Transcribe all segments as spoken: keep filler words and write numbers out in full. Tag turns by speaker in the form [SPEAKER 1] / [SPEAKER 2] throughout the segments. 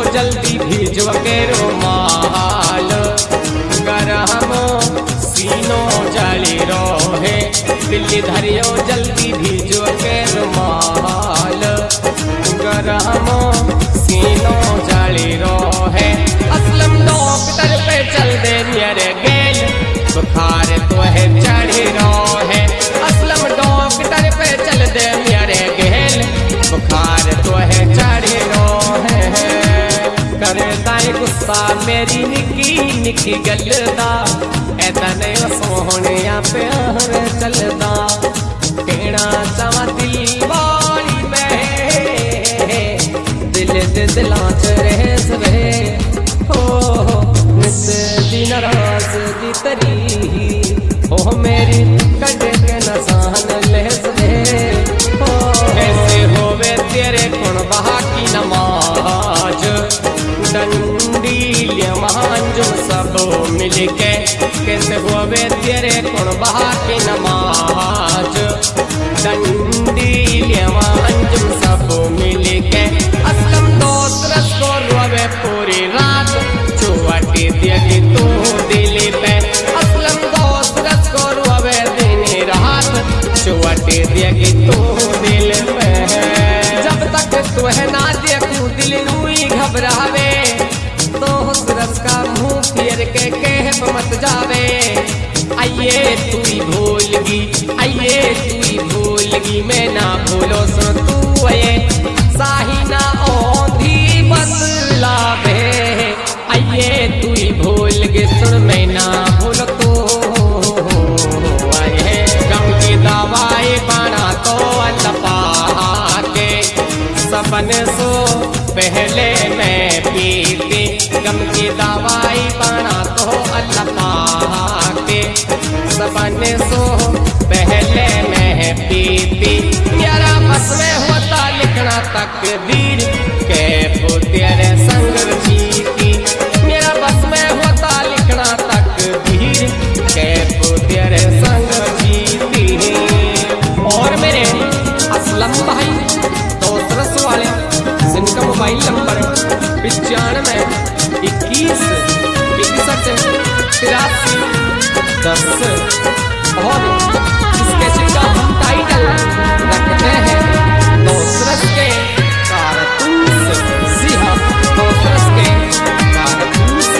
[SPEAKER 1] जल्दी भीजो के रुमाल, गरम सीनो जली रोहे, दिल्ली धरियो जल्दी भीजो के रुमाल, गरम सीनो जली रोहे। असलम डॉक्टर पे चल दे मेरे गेल, बुखार तो है चढ़ी रोहे। असलम डॉक्टर पे चल दे मेरे गेल, बुखार तो है चढ़ी रोहे। करदा है गुस्सा मेरी निकी निकी गलदा, ऐदा नहीं सोहने प्यार चलदा। कहना चावा दिल वाली में, दिल दे दिलां च रह सवे हो, नित दी नाराज़गी तरी हो मेरी कट के नसान ले सवे हो। कैसे होवे तेरे कुण बहा की नमाज, डंडी लियमांजुम सब मिलके, कैसे होवे तेरे कुण बहा की नमाज, डंडी लियमांजुम सब मिलके। असलम दोस्त रसको रोवे पूरी रात, चुवटी दिली तू दिल पे। असलम दोस्त रसको रोवे दिन रात, चुवटी दिली तू दिल पे। जब तक तू है ना देखूं दिल नूई घबरावे, तो रस का मुंह फेर के कह मत जावे। आइए तू ही भूलगी, आइए तू ही भूलगी, मैं ना भूलो सुन तू आए साहिना औंधी बतलावे। आइए तू ही भूल गे सुन मैं ना भूल तो आए। गम की दवाई बना तो अल्लाह के, सपन सो पहले मैं पीती। गम की दवाई बना तो अल्लाह के, सपन सो पहले मैं पीती। यारा बस में होता लिखना तकदीर के वो तेरे संग जीती। मेरा बस में होता लिखना तकदीर के वो तेरे संग जीती। और मेरे असलम भाई दोस्त रस वाले, जिनका मोबाइल नंबर पिचानवे इक्कीस इकसठ तिरासी दस, और इसके सिक्का हम टाइटल रखते हैं दोस्त के कारतूस। जी हाँ, दोस्त के कारतूस।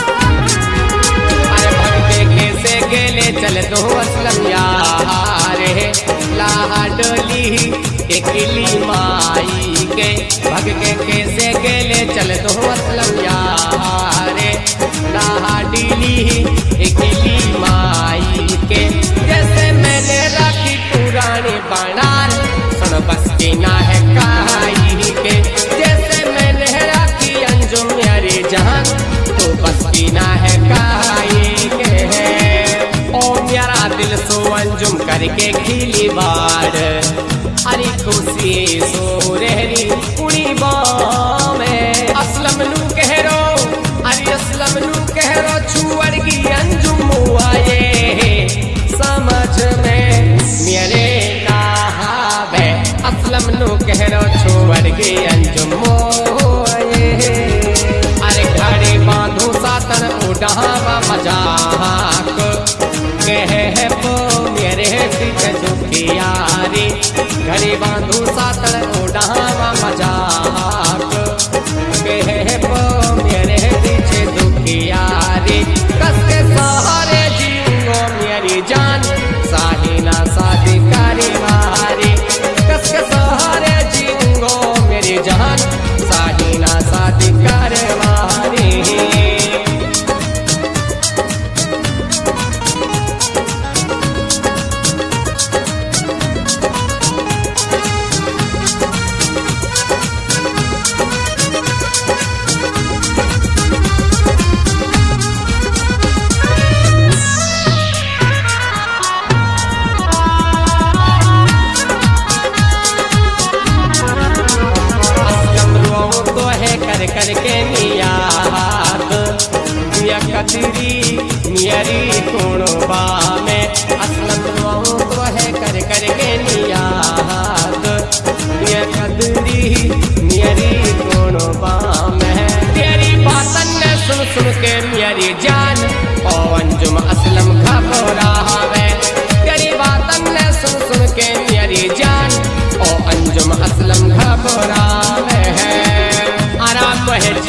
[SPEAKER 1] अरे भगते कैसे गेले चल दो असलम यार, लाडली के किली माई के। भग के कैसे गेले चल दो असलम यार, लाडली के किली माई के। जैसे मैंने राखी पुरानी बनार, सुन बस की ना है काई के। जैसे मैंने राखी अंजुम यारी जहां, तो बस की ना है काई के। ओ मेरा दिल सो अंजुम करके खिली बाड़, अरे खुशी सो रहरी उड़ी में। असलम नू कह रो, अरे असलम नू कह रो, छुअड़ की अंजुम आए समझ में मेरे नावे। असलम नू कह रो, छुअड़ की अंजुम आए। अरे घड़ी बांधू सातन उड़ावा मजाक, कह पो मेरे पीछे दुखियारी। घड़ी बांधू सातन उड़ावा मजाक, कह पो मेरे पीछे दुखियारी। कस के सहारे जीऊंगो मेरी जान, साहिना शादी कारी मारी। कस के सहारे जीऊंगो मेरी जान, साहिना शादी कारी मारी। करके नियाद दिया कतरी नियरी कोणबा में। असलम तो है कर करके नियाद दिया कतरी नियरी कोणबा में।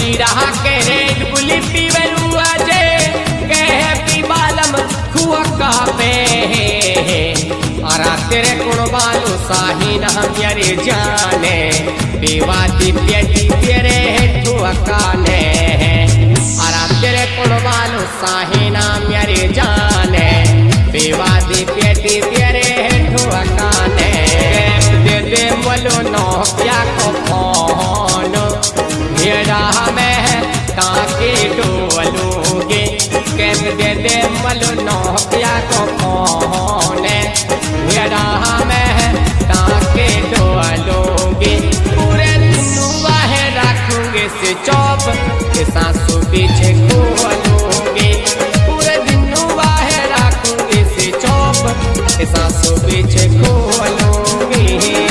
[SPEAKER 1] हीरा के रेड बुली पीवलुआ जे कहे पी बालम खुआ का पे अरा तेरे कुण बालू साही ना मेरे जाने पीवा दिव्य तेरे ठुआ काने अरा तेरे कुण बालू साही ना मेरे जाने पीवा दिव्य तेरे ठुआ काने दे दे बोलो नो क्या को फोन भेड़ा में ताके डोलूंगे कैम दे दे बोलो नो क्या को फोन भेड़ा में ताके डोलूंगे पूरे दिन बाहर रखूंगे से चौप के सासू पीछे खोलूंगे पूरे दिन बाहर रखूंगे से चौप के सासू पीछे खोलूंगी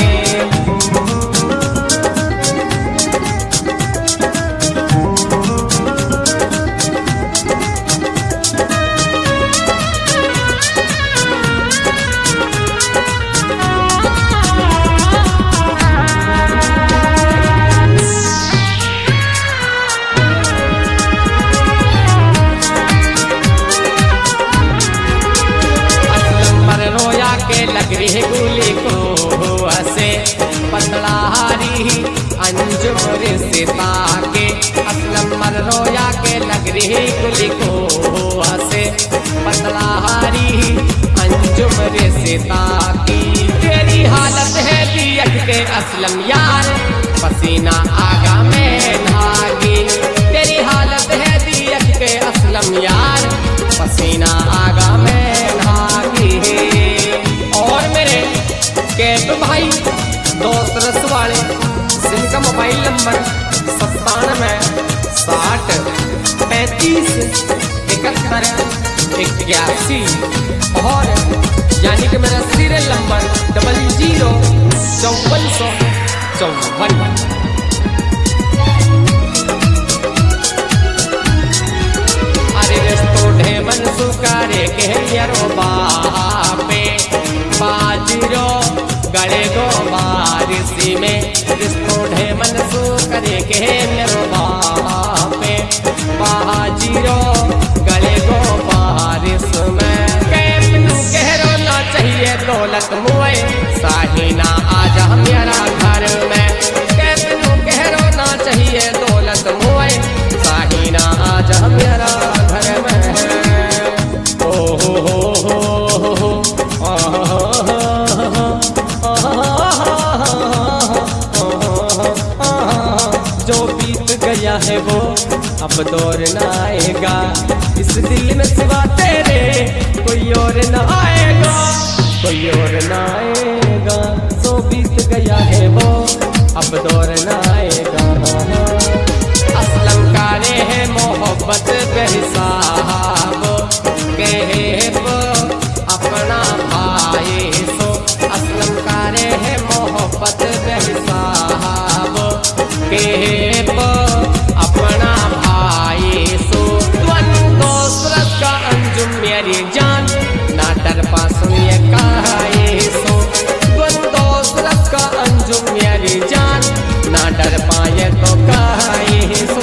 [SPEAKER 1] लग रही गुली को हसे पतला हारी अंजुम से ताके असलम मर रोया के लग रही गुली को हसे पतला हारी अंजुम से ताकी तेरी हालत है दियक के असलम यार पसीना आगा में धागी तेरी हालत है दियक के असलम यार पसीना आगा में धागी और मेरे कैब भाई दोस्त रस वाले जिनका मोबाइल नंबर सत्तानवे साठ पैंतीस इकहत्तर इक्यासी और यानी कि मेरा सीरियल नंबर डबल जीरो चौवन सौ चौवन अरे रिश्तो ढेमन सुकारे के यारो बापे बाजरो गले गो बारिशी में रिश्तो ढेमन सुकारे के यारो बापे बाजरो गले गो बारिश में कैमनू कहरो ना चाहिए दौलत मुए साहिना आजा मेरा घर में कैमनू कहरो ना चाहिए दौलत मुए साहिना आजा मेरा घर में ओ हो हो हो जो बीत गया है वो अब दौर न आएगा इस दिल में सिवा तेरे कोई और न आएगा कोई और न आएगा जो बीत गया है वो अब दौर न आएगा असलम कारे है मोहब्बत बेहिसाब कहे अपना भाई सो असलम कारे है मोहब्बत बेहिसाब कहे अपना भाई सो दोस्त का अंजुम मेरी जान ना डर पा सुनिए कहे सो दोस्त का अंजुम मेरी जान ना डर पाए तो कहे सो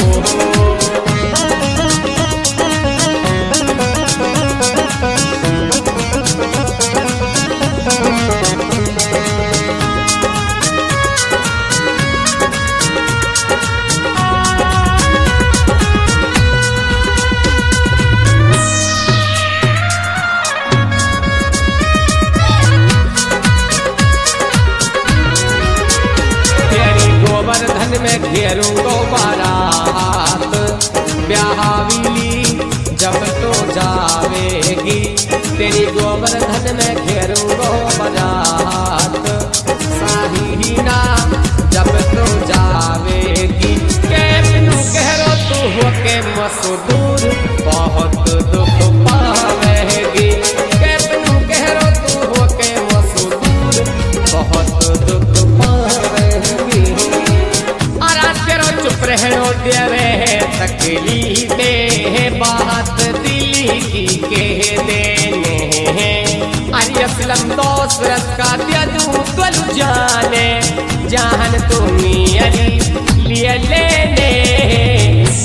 [SPEAKER 1] में घेरूंगो बारात ब्याहवीली जब तो जावेगी तेरी गोवर्धन में घेरूंगो बारात साहीना जब तो जावेगी कैमनू कहरो तू हो के मसूदूर बहुत दुख पावेगी कैमनू कहरो तू हो के मसूदूर बहुत दुख पावेगी चुप रहनो देवे तकलीफे बात दिली की कह देने अरे असलम दोस्त का दिया तू जाने जान तुम्हें अली लिए लेने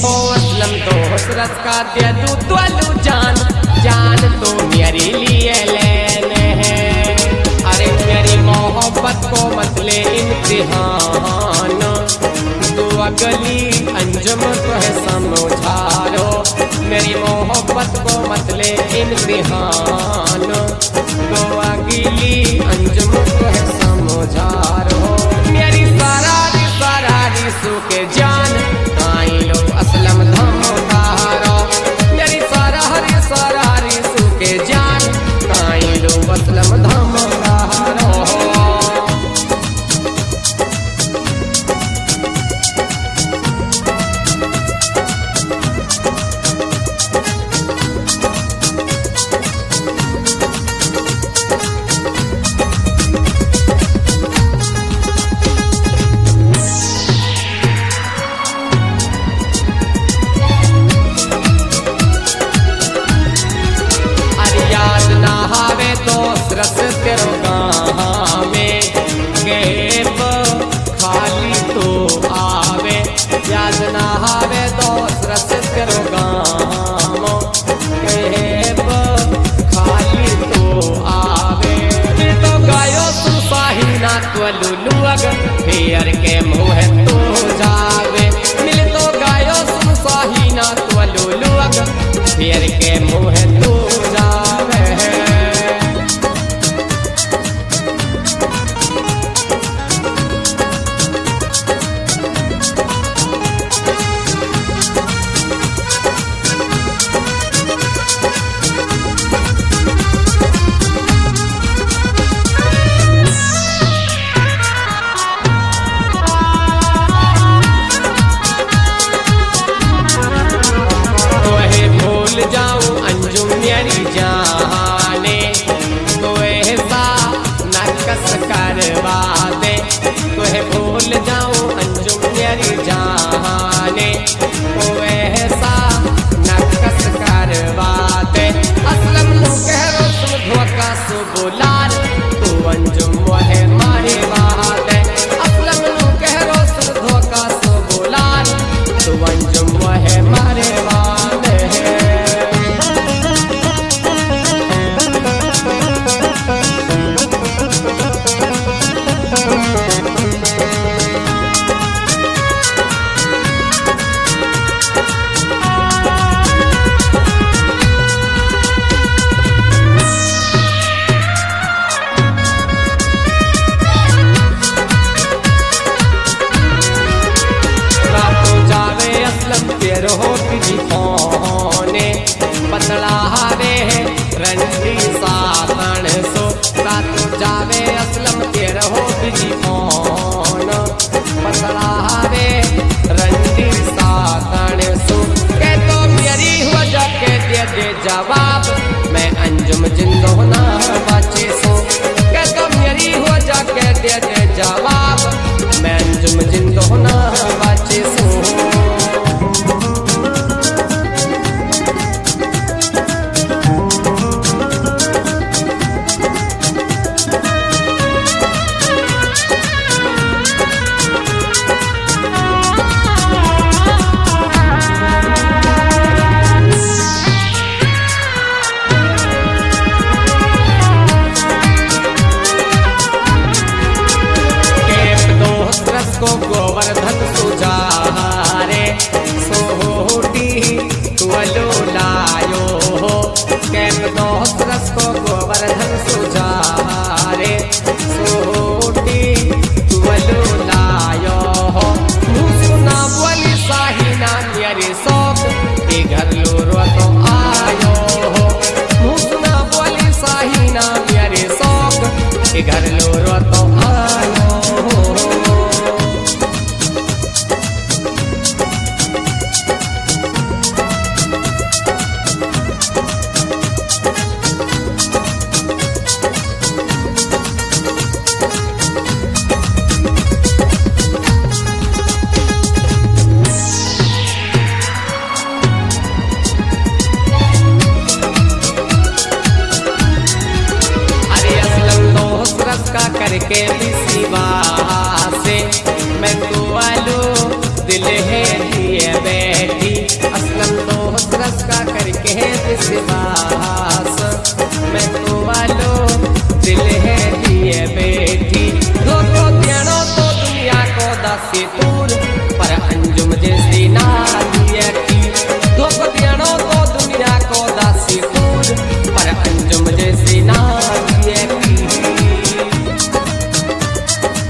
[SPEAKER 1] दोस्त रस का दे दूं तोलू जान, जान तो मेरे लिए लेने हैं। अरे मेरी मोहब्बत को मत ले इम्तिहान, तू अगली अंजुम तो है समझारो। मेरी मोहब्बत को मत ले इम्तिहान, तो अगली अंजुम तो है समझारो। मेरी सरारी सरारी सुके जान, आई लो असलम धमकारो। मेरी सरारी सरारी सुके जान, आई लो असलम धमकारो। रस तेरो गाँव में गेप खाली तो आवे, याद ना आवे दोस्त रस तेरो गाँव गेप खाली तो आवे। तो गायो सुपाही ना तो लुलुअग फेर के मुँह तो जावे। मिल तो गायो सुपाही ना तो लुलुअग फेर के मुँह तो जावे। जाऊं अंजुम मेरी जाने, तो ऐसा नकस करवा दे। तो भूल जाऊं अंजुम मेरी जाने, तो ऐसा नकस करवा दे। असलम नु कह रो तुम धोखा सो बुलार, तू अंजुम वह मारे बात है। असलम नु कह रो तुम धोखा सो बुलार, तू अंजुम वह मारे बात है। तेरो किसी फोने पतला हारे है रंडी सातन सो, रात जावे असलम तेरो किसी फोन पतला हारे रंडी सातन सो। के तो मेरी हो जाके दे दे जवाब, मैं अंजुम जिंदो ना बचे सो। के तो मेरी हो जाके दे दे जवाब, मैं अंजुम जिंदो ना बचे सो। को गोवर्धन सुजारे सोहोटी तुअलो लायो हो। कैम दोस्त रस को गोवर्धन सुजारे सोहोटी तुअलो लायो हो। सुना बोली साहिना मेरे शौक के घर लो रो तो आयो हो। सुना बोली साहिना मेरे शौक के घर लो रो तो आयो हो। करके भी सिवा